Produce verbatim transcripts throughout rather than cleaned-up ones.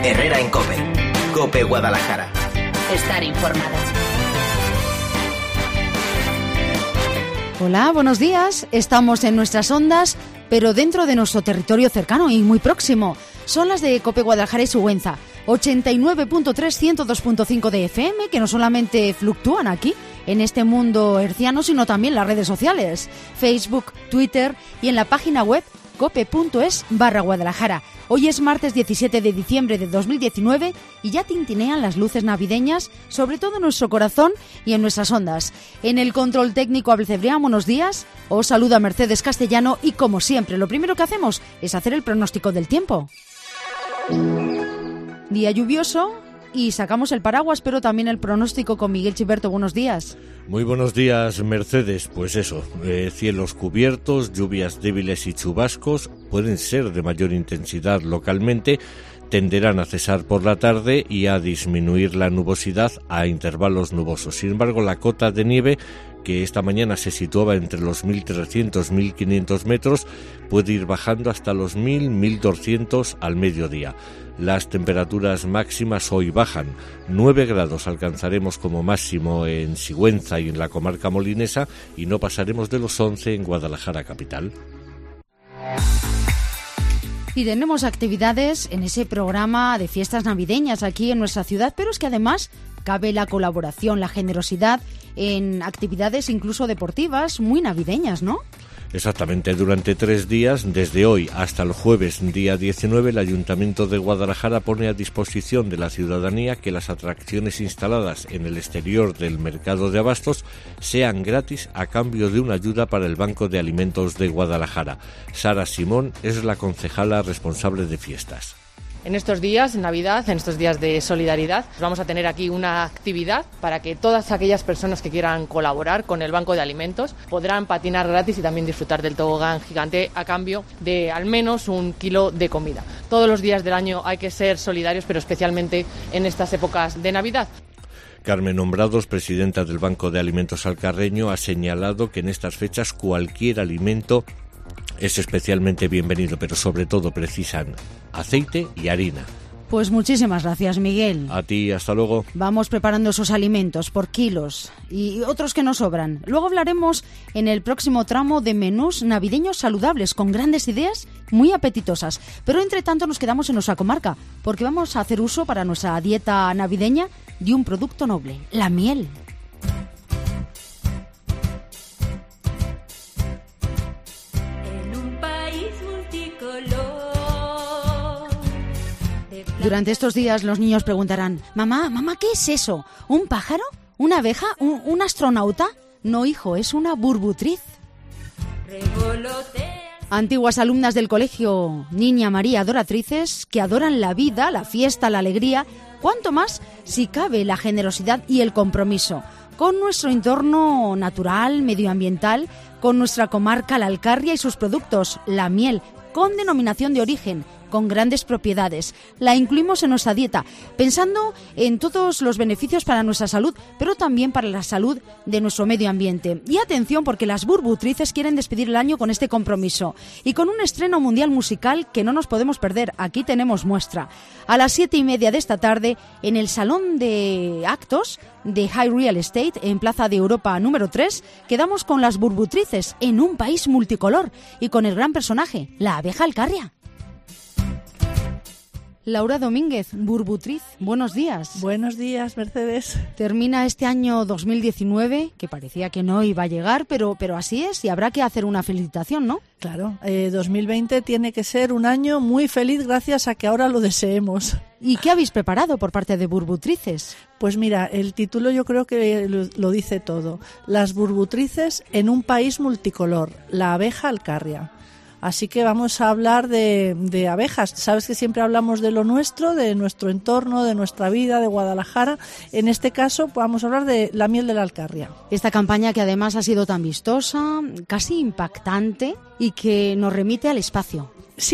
Herrera en COPE. COPE Guadalajara. Estar informado. Hola, buenos días. Estamos en nuestras ondas, pero dentro de nuestro territorio cercano y muy próximo. Son las de COPE Guadalajara y Sigüenza. ochenta y nueve punto tres, ciento dos punto cinco de F M, que no solamente fluctúan aquí, en este mundo herciano, sino también en las redes sociales. Facebook, Twitter y en la página web cope.es barra Guadalajara. Hoy es martes diecisiete de diciembre de dos mil diecinueve y ya tintinean las luces navideñas, sobre todo en nuestro corazón y en nuestras ondas. En el control técnico Abel Cebrián, buenos días. Os saluda Mercedes Castellano y, como siempre, lo primero que hacemos es hacer el pronóstico del tiempo. Día lluvioso y sacamos el paraguas, pero también el pronóstico con Miguel Chiberto. Buenos días. Muy buenos días, Mercedes. Pues eso, eh, cielos cubiertos, lluvias débiles y chubascos, pueden ser de mayor intensidad localmente, tenderán a cesar por la tarde y a disminuir la nubosidad a intervalos nubosos. Sin embargo, la cota de nieve, que esta mañana se situaba entre los mil trescientos y mil quinientos metros, puede ir bajando hasta los mil a mil doscientos al mediodía. Las temperaturas máximas hoy bajan. nueve grados alcanzaremos como máximo en Sigüenza y en la comarca molinesa y no pasaremos de los once en Guadalajara capital. Y tenemos actividades en ese programa de fiestas navideñas aquí en nuestra ciudad, pero es que además cabe la colaboración, la generosidad en actividades incluso deportivas muy navideñas, ¿no? Exactamente, durante tres días, desde hoy hasta el jueves día diecinueve, el Ayuntamiento de Guadalajara pone a disposición de la ciudadanía que las atracciones instaladas en el exterior del mercado de abastos sean gratis a cambio de una ayuda para el Banco de Alimentos de Guadalajara. Sara Simón es la concejala responsable de fiestas. En estos días, en Navidad, en estos días de solidaridad, vamos a tener aquí una actividad para que todas aquellas personas que quieran colaborar con el Banco de Alimentos podrán patinar gratis y también disfrutar del tobogán gigante a cambio de al menos un kilo de comida. Todos los días del año hay que ser solidarios, pero especialmente en estas épocas de Navidad. Carmen Nombrados, presidenta del Banco de Alimentos Alcarreño, ha señalado que en estas fechas cualquier alimento es especialmente bienvenido, pero sobre todo precisan aceite y harina. Pues muchísimas gracias, Miguel. A ti, hasta luego. Vamos preparando esos alimentos por kilos y otros que nos sobran. Luego hablaremos en el próximo tramo de menús navideños saludables con grandes ideas muy apetitosas. Pero entre tanto nos quedamos en nuestra comarca porque vamos a hacer uso para nuestra dieta navideña de un producto noble, la miel. Durante estos días los niños preguntarán: Mamá, mamá, ¿qué es eso? ¿Un pájaro? ¿Una abeja? ¿Un, un astronauta? No, hijo, es una burbutriz. Antiguas alumnas del colegio Niña María Adoratrices, que adoran la vida, la fiesta, la alegría, cuanto más si cabe la generosidad y el compromiso con nuestro entorno natural, medioambiental, con nuestra comarca, la Alcarria y sus productos, la miel, con denominación de origen, con grandes propiedades. La incluimos en nuestra dieta, pensando en todos los beneficios para nuestra salud, pero también para la salud de nuestro medio ambiente. Y atención, porque las burbutrices quieren despedir el año con este compromiso y con un estreno mundial musical que no nos podemos perder. Aquí tenemos muestra. A las siete y media de esta tarde, en el Salón de Actos de High Real Estate, en Plaza de Europa número tres, quedamos con las burbutrices en un país multicolor y con el gran personaje, la abeja alcarria. Laura Domínguez, burbutriz, buenos días. Buenos días, Mercedes. Termina este año dos mil diecinueve, que parecía que no iba a llegar, pero, pero así es, y habrá que hacer una felicitación, ¿no? Claro, eh, dos mil veinte tiene que ser un año muy feliz gracias a que ahora lo deseemos. ¿Y qué habéis preparado por parte de burbutrices? Pues mira, el título yo creo que lo, lo dice todo. Las burbutrices en un país multicolor, la abeja alcarria. Así que vamos a hablar de, de abejas. Sabes que siempre hablamos de lo nuestro, de nuestro entorno, de nuestra vida, de Guadalajara. En este caso vamos a hablar de la miel de la alcarria. Esta campaña que además ha sido tan vistosa, casi impactante y que nos remite al espacio. Sí,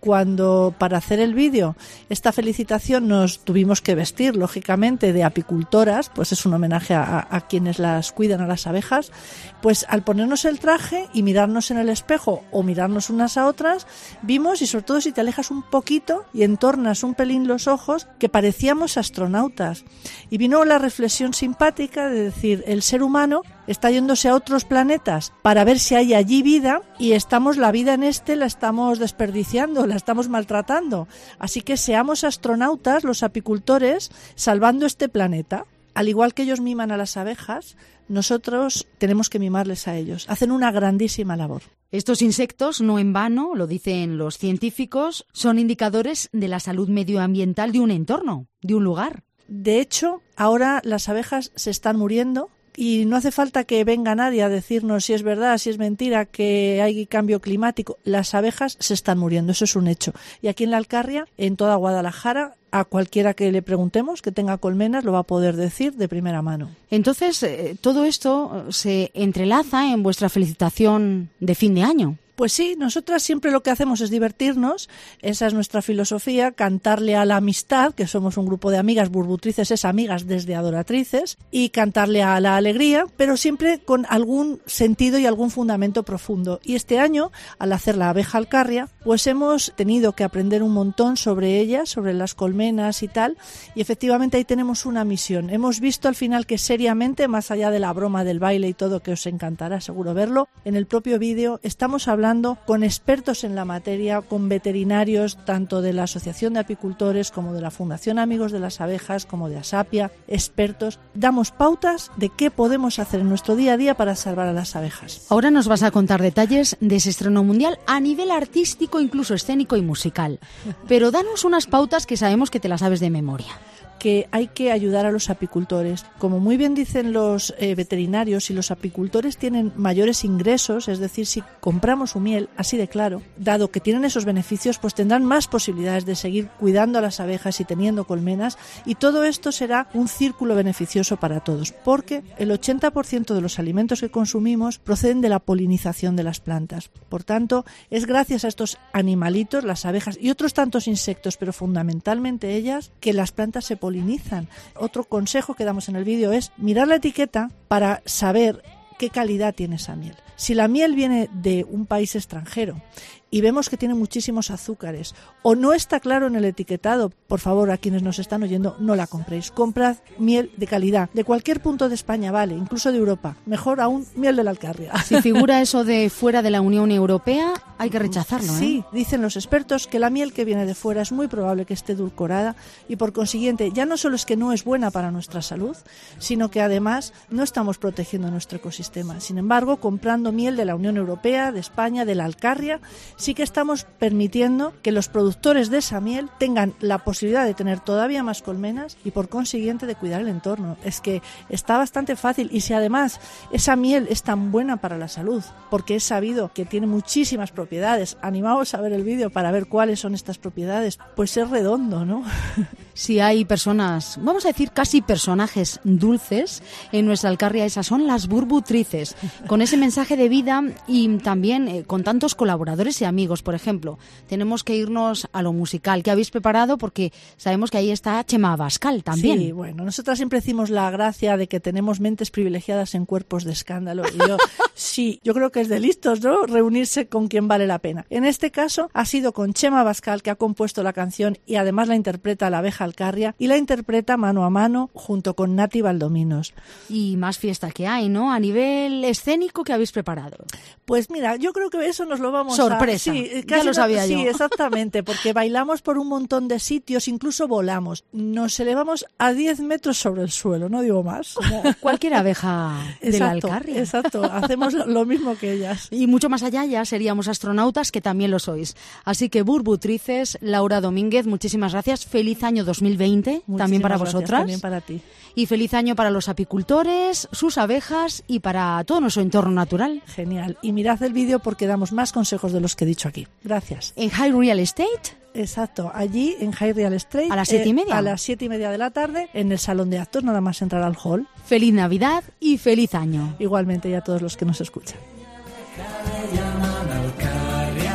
cuando para hacer el vídeo esta felicitación nos tuvimos que vestir, lógicamente, de apicultoras, pues es un homenaje a, a quienes las cuidan, a las abejas, pues al ponernos el traje y mirarnos en el espejo o mirarnos unas a otras, vimos, y sobre todo si te alejas un poquito y entornas un pelín los ojos, que parecíamos astronautas. Y vino la reflexión simpática de decir, el ser humano está yéndose a otros planetas para ver si hay allí vida y estamos, la vida en este la estamos desperdiciando, la estamos maltratando. Así que seamos astronautas, los apicultores, salvando este planeta. Al igual que ellos miman a las abejas, nosotros tenemos que mimarles a ellos. Hacen una grandísima labor. Estos insectos, no en vano, lo dicen los científicos, son indicadores de la salud medioambiental de un entorno, de un lugar. De hecho, ahora las abejas se están muriendo. Y no hace falta que venga nadie a decirnos si es verdad, si es mentira, que hay cambio climático. Las abejas se están muriendo, eso es un hecho. Y aquí en la Alcarria, en toda Guadalajara, a cualquiera que le preguntemos que tenga colmenas lo va a poder decir de primera mano. Entonces, eh, todo esto se entrelaza en vuestra felicitación de fin de año. Pues sí, nosotras siempre lo que hacemos es divertirnos, esa es nuestra filosofía, cantarle a la amistad, que somos un grupo de amigas, burbutrices es amigas desde adoratrices, y cantarle a la alegría, pero siempre con algún sentido y algún fundamento profundo. Y este año, al hacer la abeja alcarria, pues hemos tenido que aprender un montón sobre ella, sobre las colmenas y tal, y efectivamente ahí tenemos una misión. Hemos visto al final que seriamente, más allá de la broma del baile y todo, que os encantará seguro verlo, en el propio vídeo estamos hablando hablando con expertos en la materia, con veterinarios tanto de la Asociación de Apicultores como de la Fundación Amigos de las Abejas, como de Asapia, expertos. Damos pautas de qué podemos hacer en nuestro día a día para salvar a las abejas. Ahora nos vas a contar detalles de ese estreno mundial a nivel artístico, incluso escénico y musical. Pero danos unas pautas que sabemos que te las sabes de memoria. Que hay que ayudar a los apicultores. Como muy bien dicen los eh, veterinarios, si los apicultores tienen mayores ingresos, es decir, si compramos su miel, así de claro, dado que tienen esos beneficios, pues tendrán más posibilidades de seguir cuidando a las abejas y teniendo colmenas, y todo esto será un círculo beneficioso para todos, porque el ochenta por ciento de los alimentos que consumimos proceden de la polinización de las plantas. Por tanto, es gracias a estos animalitos, las abejas y otros tantos insectos, pero fundamentalmente ellas, que las plantas se polinizan. Otro consejo que damos en el vídeo es mirar la etiqueta para saber qué calidad tiene esa miel. Si la miel viene de un país extranjero y vemos que tiene muchísimos azúcares o no está claro en el etiquetado, por favor, a quienes nos están oyendo, no la compréis. Comprad miel de calidad, de cualquier punto de España, vale, incluso de Europa. Mejor aún, miel de la Alcarria. Si figura eso de fuera de la Unión Europea, hay que rechazarlo, ¿eh? Sí, dicen los expertos que la miel que viene de fuera es muy probable que esté edulcorada y por consiguiente ya no solo es que no es buena para nuestra salud, sino que además no estamos protegiendo nuestro ecosistema. Sin embargo, comprando miel de la Unión Europea, de España, de la Alcarria, sí que estamos permitiendo que los productores de esa miel tengan la posibilidad de tener todavía más colmenas y por consiguiente de cuidar el entorno. Es que está bastante fácil, y si además esa miel es tan buena para la salud, porque es sabido que tiene muchísimas propiedades, animaos a ver el vídeo para ver cuáles son estas propiedades, pues es redondo, ¿no? Si hay personas, vamos a decir casi personajes dulces en nuestra Alcarria, esas son las burbutrices, con ese mensaje de vida y también eh, con tantos colaboradores y amigos. Por ejemplo, tenemos que irnos a lo musical que habéis preparado, porque sabemos que ahí está Chema Abascal también. Sí, bueno, nosotras siempre decimos la gracia de que tenemos mentes privilegiadas en cuerpos de escándalo, y yo sí, yo creo que es de listos, ¿no?, reunirse con quien vale la pena. En este caso ha sido con Chema Abascal, que ha compuesto la canción y además la interpreta la abeja Alcarria, y la interpreta mano a mano junto con Nati Valdominos. Y más fiesta que hay, ¿no?, a nivel escénico, que habéis preparado. Pues mira, yo creo que eso nos lo vamos sorpresa. a... Sí, ya casi lo sabía no... yo. Sí, exactamente, porque bailamos por un montón de sitios, incluso volamos. Nos elevamos a diez metros sobre el suelo, no digo más. Como cualquier abeja de exacto, la Alcarria. Exacto, hacemos lo mismo que ellas. Y mucho más allá ya seríamos astronautas, que también lo sois. Así que burbutrices, Laura Domínguez, muchísimas gracias. Feliz año dos mil veinte, muchísimas también para gracias, vosotras. También para ti. Y feliz año para los apicultores, sus abejas y para todo nuestro entorno natural. Genial. Y mirad el vídeo porque damos más consejos de los que he dicho aquí. Gracias. En High Real Estate. Exacto, allí en High Real Estate. A las siete y media. Eh, a las siete y media de la tarde en el salón de actos, nada más entrar al hall. Feliz Navidad y feliz año. Igualmente, y a todos los que nos escuchan.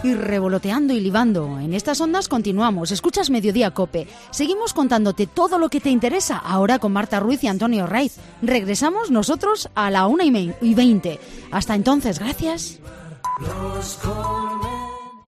y revoloteando y libando. En estas ondas continuamos. Escuchas Mediodía Cope. Seguimos contándote todo lo que te interesa, ahora con Marta Ruiz y Antonio Raiz. Regresamos nosotros a la una y veinte. Hasta entonces, gracias. Los